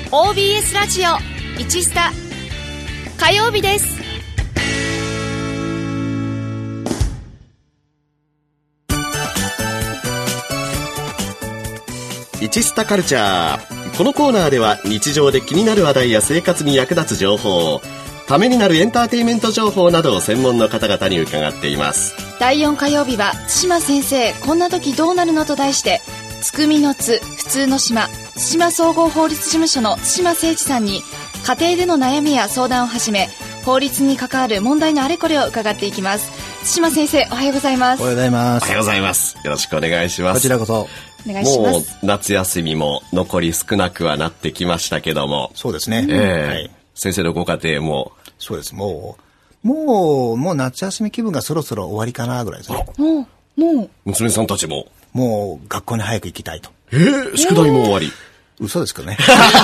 OBS ラジオ1スタ火曜日です。 1スタカルチャー。このコーナーでは日常で気になる話題や生活に役立つ情報、ためになるエンターテインメント情報などを専門の方々に伺っています。 第4火曜日は津島先生こんな時どうなるのと題して、つくみのつ普通の島津島総合法律事務所の津島誠一さんに家庭での悩みや相談をはじめ法律に関わる問題のあれこれを伺っていきます。津島先生おはようございます。 おはようございます。 おはようございます。よろしくお願いします。 こちらこそお願いします。 もう夏休みも残り少なくはなってきましたけども。 そうですね、 はい、 はい、 先生のご家庭もそうです。もう夏休み気分がそろそろ終わりかなぐらいですね。 もう娘さんたちももう学校に早く行きたいと。 宿題も終わり。 嘘ですけどね。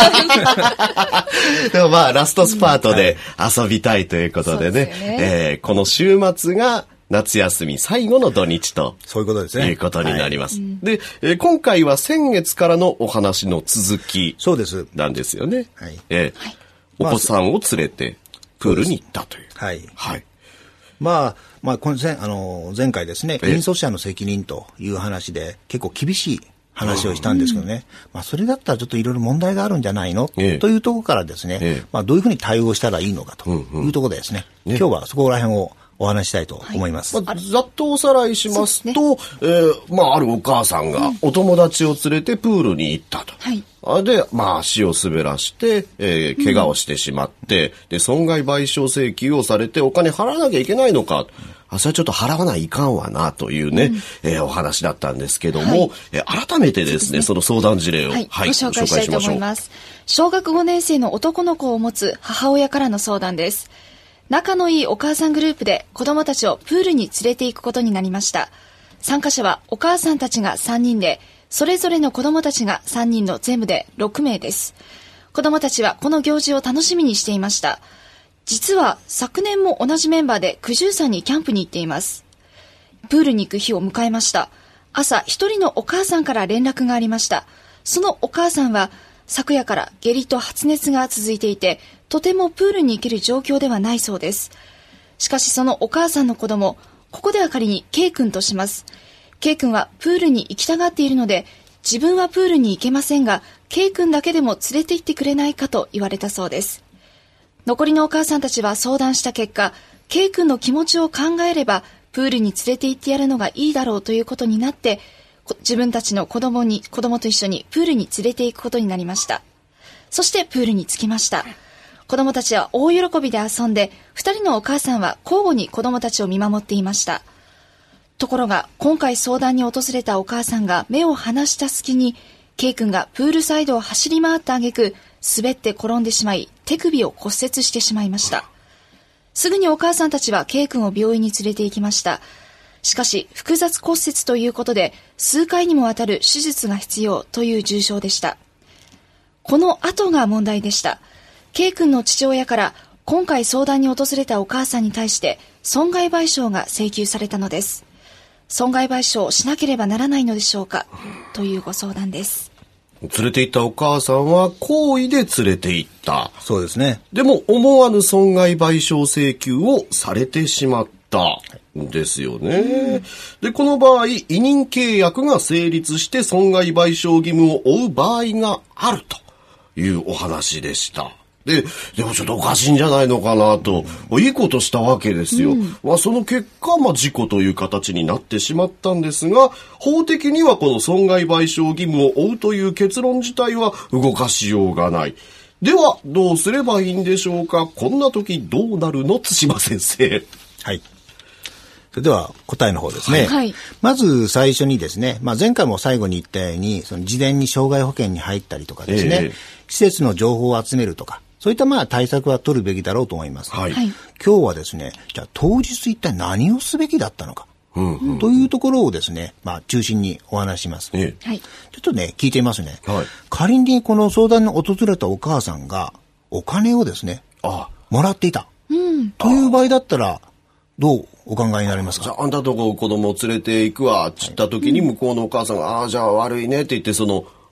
でもまあラストスパートで遊びたいということでね、この週末が夏休み最後の土日とそういうことですね。 いうことになります。はい、で、今回は先月からのお話の続きなんですよね。 はい。 お子さんを連れてプールに行ったという。 はい。 はい。 まあ前回ですね、引率者の責任という話で結構厳しい話をしたんですけどね、それだったらちょっといろいろ問題があるんじゃないの、というところからですね、どういうふうに対応したらいいのかというところでですね、今日はそこら辺をお話したいと思います。 ざっとおさらいしますと、あるお母さんがお友達を連れてプールに行ったと。はい、で、足を滑らして、怪我をしてしまって、で、損害賠償請求をされてお金払わなきゃいけないのか。それはちょっと払わないかんわなというね、お話だったんですけども、改めてですね、その相談事例を、ご紹介したいと思います。小学5年生の男の子を持つ母親からの相談です。仲のいいお母さんグループで子供たちをプールに連れて行くことになりました。参加者はお母さんたちが3人で、それぞれの子供たちが3人の全部で6名です。子供たちはこの行事を楽しみにしていました。実は昨年も同じメンバーで九十山にキャンプに行っています。プールに行く日を迎えました。朝一人のお母さんから連絡がありました。そのお母さんは昨夜から下痢と発熱が続いていて、とてもプールに行ける状況ではないそうです。しかしそのお母さんの子供、ここでは仮に K 君とします。K 君はプールに行きたがっているので、自分はプールに行けませんが、K 君だけでも連れて行ってくれないかと言われたそうです。残りのお母さんたちは相談した結果、K 君の気持ちを考えれば、プールに連れて行ってやるのがいいだろうということになって、自分たちの子供と一緒にプールに連れて行くことになりました。そしてプールに着きました。子供たちは大喜びで遊んで、2人のお母さんは交互に子供たちを見守っていました。ところが、今回相談に訪れたお母さんが目を離した隙に、K 君がプールサイドを走り回った挙句、滑って転んでしまい、手首を骨折してしまいました。すぐにお母さんたちは K 君を病院に連れて行きました。しかし、複雑骨折ということで、数回にもわたる手術が必要という重傷でした。この後が問題でした。K 君の父親から、今回相談に訪れたお母さんに対して、損害賠償が請求されたのです。損害賠償をしなければならないのでしょうか、というご相談です。 連れて行ったお母さんは好意で連れて行った。 そうですね。 でも思わぬ損害賠償請求をされてしまったんですよね。で、この場合、委任契約が成立して損害賠償義務を負う場合があるというお話でした。でもちょっとおかしいんじゃないのかなと、いいことしたわけですよ。その結果、事故という形になってしまったんですが、法的にはこの損害賠償義務を負うという結論自体は動かしようがない。では、どうすればいいんでしょうか。こんな時どうなるの、津島先生。 はい。それでは答えの方ですね。はい、まず最初にですね、前回も最後に言ったように、事前に傷害保険に入ったりとかですね、施設の情報を集めるとか、そういった対策は取るべきだろうと思います。はい、今日はですね、じゃあ当日一体何をすべきだったのか、というところをですね、中心にお話します。ちょっとね、聞いてみますね。仮にこの相談に訪れたお母さんがお金をですね、もらっていた、という場合だったら、どうお考えになりますか？ じゃあ、あんたとこ子供を連れて行くわ、つった時に向こうのお母さんが、じゃあ悪いねって言って、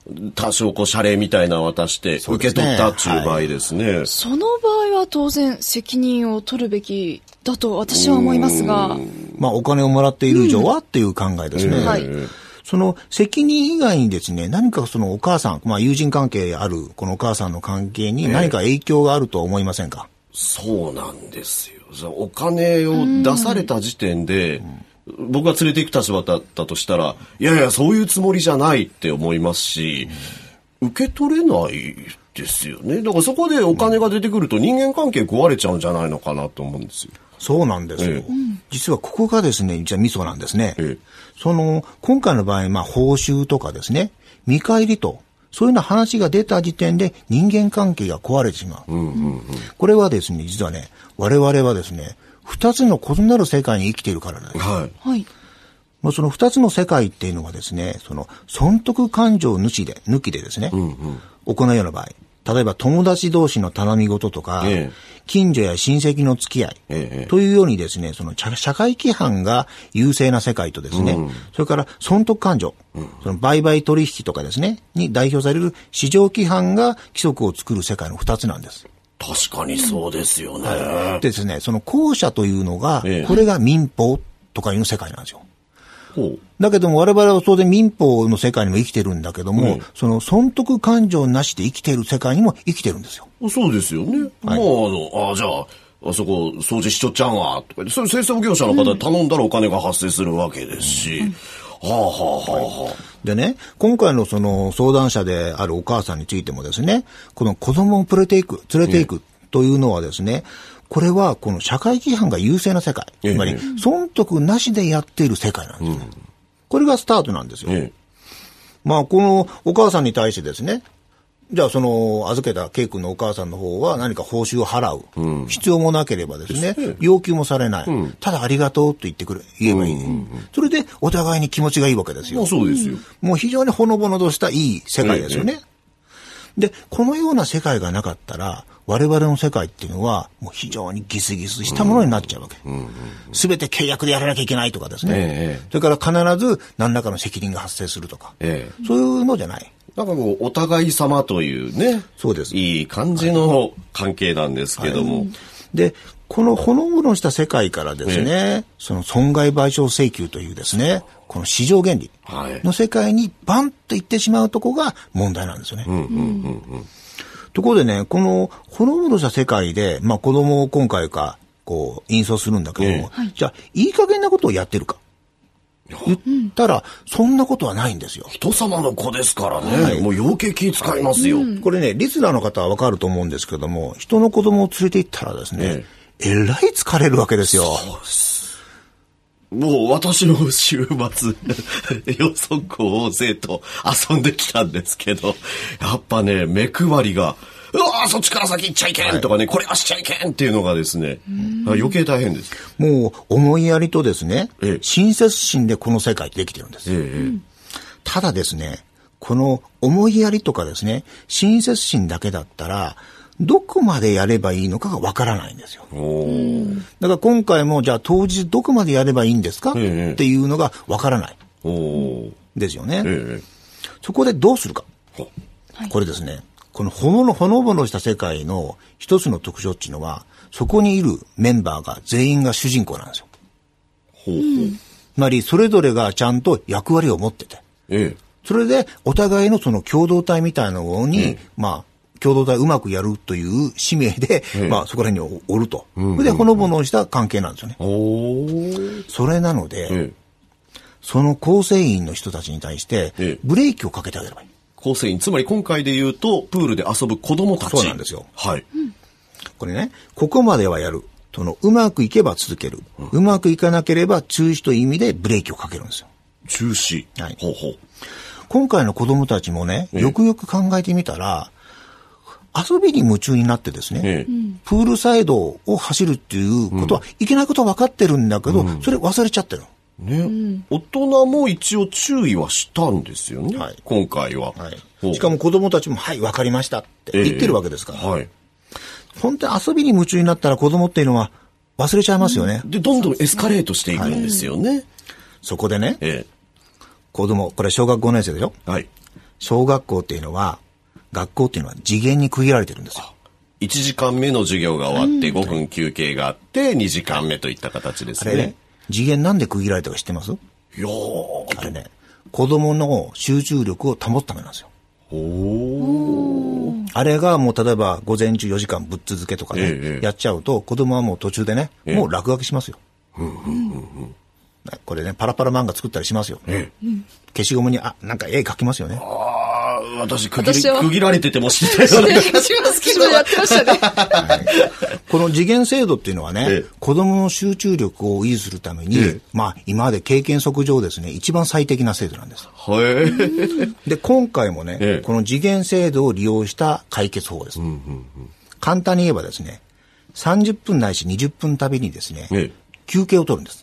多少謝礼みたいなの渡して受け取ったっていう場合ですね。 その場合は当然責任を取るべきだと私は思いますが。 お金をもらっている以上はっていう考えですね。 はい。 その責任以外にですね、何かそのお母さん、友人関係あるこのお母さんの関係に何か影響があると思いませんか？ そうなんですよ。お金を出された時点で、僕が連れて行く立場だったとしたら、いやいや、そういうつもりじゃないって思いますし、受け取れないですよね。だからそこでお金が出てくると人間関係壊れちゃうんじゃないのかなと思うんですよ。 そうなんですよ。実はここがですね、じゃあミソなんですね。今回の場合、報酬とかですね、見返りと、そういうような話が出た時点で人間関係が壊れてしまう。これはですね、実はね、我々はですね、二つの異なる世界に生きているからなんです。 はい。 はい。 その二つの世界っていうのはですね、その損得感情抜きでですね、行うような場合、例えば友達同士の頼み事とか、近所や親戚の付き合い、というようにですね、その社会規範が優勢な世界とですね、それから損得感情、その売買取引とかですね、に代表される市場規範が規則を作る世界の二つなんです。 確かにそうですよね。 でですね、その後者というのが、これが民法とかいう世界なんですよ。だけども我々は当然民法の世界にも生きてるんだけども、その損得感情なしで生きている世界にも生きてるんですよ。 そうですよね。じゃあ、あそこ掃除しちょっちゃんわ、とか、それ清掃業者の方に頼んだらお金が発生するわけですし。 でね、今回のその相談者であるお母さんについてもですね、この子供を連れていくというのはですね、これはこの社会規範が優勢な世界、つまり損得なしでやっている世界なんですね。これがスタートなんですよ。このお母さんに対してですね、じゃあその預けた K 君のお母さんの方は何か報酬を払う、必要もなければですね、要求もされない、ただありがとうと言えばいい、それでお互いに気持ちがいいわけですよ。 そうですよ。 もう非常にほのぼのとしたいい世界ですよね。で、このような世界がなかったら、我々の世界っていうのは、もう非常にギスギスしたものになっちゃうわけ。すべて契約でやらなきゃいけないとかですね。それから必ず何らかの責任が発生するとか。そういうのじゃない。 なんかもうお互い様というね。 そうです。 いい感じの関係なんですけども。 で、このほのぼのした世界からですね、その損害賠償請求というですね、この市場原理の世界にバンと行ってしまうとこが問題なんですよね。ところでね、このほのぼのした世界で、子供を今回引率するんだけども、じゃあ、いい加減なことをやってるか。言ったら、そんなことはないんですよ。 人様の子ですからね。もう余計気使いますよ。 これね、リスナーの方はわかると思うんですけども、人の子供を連れて行ったらですね、えらい疲れるわけですよ。 そうです。もう私の週末、よそこ大勢と遊んできたんですけど、やっぱね、目配りが、うわーそっちから先行っちゃいけんとかね、これはしちゃいけんっていうのがですね、余計大変です。 もう思いやりとですね、親切心でこの世界ってできてるんです。ただですね、この思いやりとかですね、親切心だけだったら、どこまでやればいいのかがわからないんですよ。だから今回もじゃあ当日どこまでやればいいんですか、っていうのがわからない。ですよね。そこでどうするか。これですね。このほのぼのした世界の一つの特徴っていうのは、そこにいるメンバーが全員が主人公なんですよ。つまりそれぞれがちゃんと役割を持ってて、それでお互いのその共同体みたいなものに、共同体うまくやるという使命で、そこら辺におると。それでほのぼのした関係なんですよね。それなので、その構成員の人たちに対して、ブレーキをかけてあげればいい。 構成員、つまり今回で言うと、プールで遊ぶ子供たち。 そうなんですよ。 はい。 これね、ここまではやる。うまくいけば続ける。うまくいかなければ中止という意味でブレーキをかけるんですよ。 中止。 はい。今回の子供たちもね、よくよく考えてみたら、遊びに夢中になってですね、プールサイドを走るっていうことは、いけないことは分かってるんだけど、それ忘れちゃってる。 大人も一応注意はしたんですよね。今回は。 しかも子供たちも、はい、分かりましたって言ってるわけですから。本当に遊びに夢中になったら子供っていうのは忘れちゃいますよね。 で、どんどんエスカレートしていくんですよね。 そこでね、子供、これ小学5年生でしょ。 小学校っていうのは、学校っていうのは次元に区切られてるんですよ。 1時間目の授業が終わって5分休憩があって2時間目といった形ですね。 あれね、次元なんで区切られたか知ってます？ いやー、 あれね、子供の集中力を保つためなんですよ。あれがもう例えば午前中4時間ぶっ続けとかね、やっちゃうと子供はもう途中でね、もう落書きしますよ。これね、パラパラ漫画作ったりしますよ。消しゴムに、なんか絵描きますよね。 私区切られてても知りたいような気がしますけど。 やってましたね。 この次元制度っていうのはね、子供の集中力を維持するために、今まで経験則上ですね、一番最適な制度なんです。で、今回もね、この次元制度を利用した解決法です。簡単に言えばですね、30分ないし20分たびにですね、休憩を取るんです。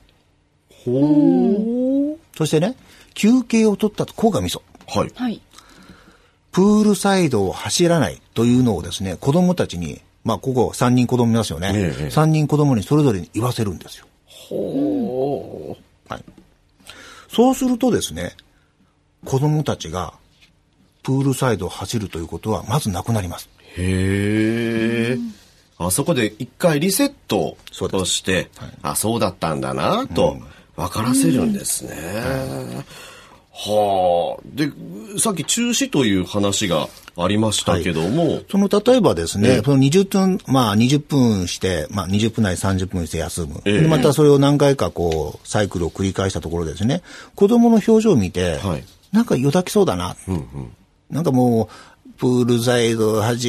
そしてね、休憩を取ったと、こうがミソ。 はい。 プールサイドを走らないというのをですね、子供たちに、ここ3人子供いますよね。3人子供にそれぞれに言わせるんですよ。はい。そうするとですね、子供たちがプールサイドを走るということはまずなくなります。 あそこで一回リセットとして、そうだったんだなと分からせるんですね。で、さっき中止という話がありましたけども。 例えばですね、その20分して、20分内30分して休む。で、またそれを何回かサイクルを繰り返したところですね、子供の表情を見て、なんかよだきそうだな。なんかもう、プールサイド走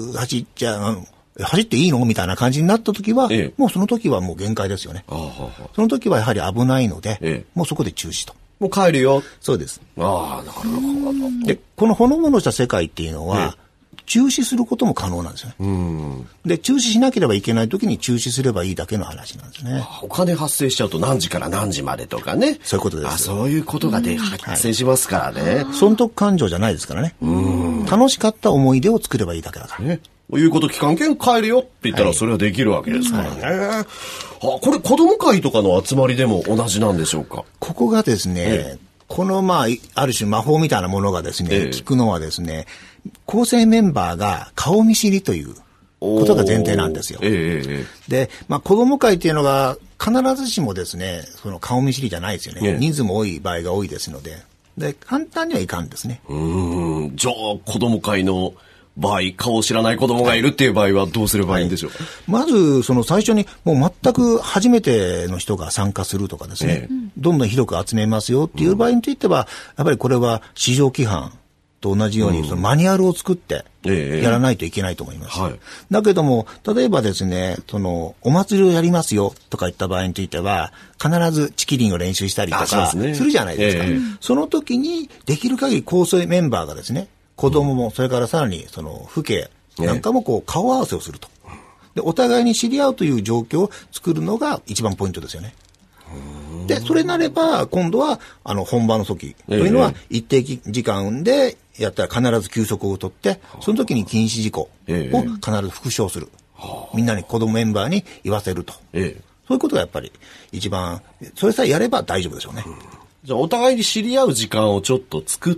っていいのみたいな感じになった時は、もうその時はもう限界ですよね。その時はやはり危ないので、もうそこで中止と。 もう帰るよ。 そうです。 なるほど。 で、このほのぼのした世界っていうのは、中止することも可能なんですよね。で、中止しなければいけない時に中止すればいいだけの話なんですね。 お金発生しちゃうと何時から何時までとかね。 そういうことです。 そういうことが発生しますからね。 損得感情じゃないですからね。楽しかった思い出を作ればいいだけだから。 いうこと期間券帰るよって言ったらそれはできるわけですからね。これ子供会とかの集まりでも同じなんでしょうか？ ここがですね、このある種魔法みたいなものがですね、聞くのはですね、構成メンバーが顔見知りということが前提なんですよ。で、子供会っていうのが必ずしもですね、その顔見知りじゃないですよね。人数も多い場合が多いですので、で、簡単にはいかんですね。 じゃあ子供会の場合、顔を知らない子供がいるっていう場合はどうすればいいんでしょう？ まず、最初に、もう全く初めての人が参加するとかですね、どんどん広く集めますよっていう場合については、やっぱりこれは市場規範と同じように、マニュアルを作ってやらないといけないと思います。だけども、例えばですね、お祭りをやりますよとか言った場合については、必ずチキリンを練習したりとかするじゃないですか。その時に、できる限り構成メンバーがですね、子供も、それからさらに、父兄なんかも顔合わせをすると。で、お互いに知り合うという状況を作るのが一番ポイントですよね。で、それなれば、今度は、本番の時というのは、一定時間でやったら必ず休息を取って、その時に禁止事項を必ず復唱する。みんなに子供メンバーに言わせると。そういうことがやっぱり一番、それさえやれば大丈夫でしょうね。 じゃあお互いに知り合う時間をちょっと作って、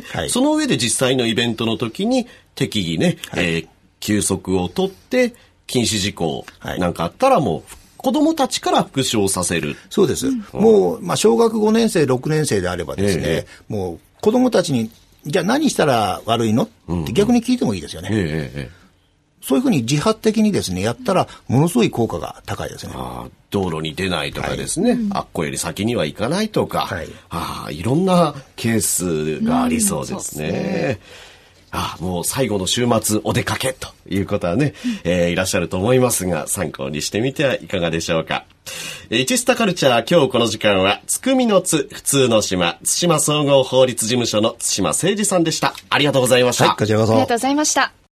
その上で実際のイベントの時に適宜ね、休息を取って禁止事項なんかあったらもう子供たちから復唱させる。 そうです。もう、小学5年生、6年生であればですね、もう子供たちに、じゃあ何したら悪いのって逆に聞いてもいいですよね。そういうふうに自発的にですね、やったらものすごい効果が高いですね。 道路に出ないとかですね、あっこより先には行かないとか、いろんなケースがありそうですね。もう最後の週末お出かけということはね、いらっしゃると思いますが、参考にしてみてはいかがでしょうか。一スタカルチャー、今日この時間は、つくみのつ、普通の島、対馬総合法律事務所の対馬誠二さんでした。ありがとうございました。 こちらこそ。 ありがとうございました。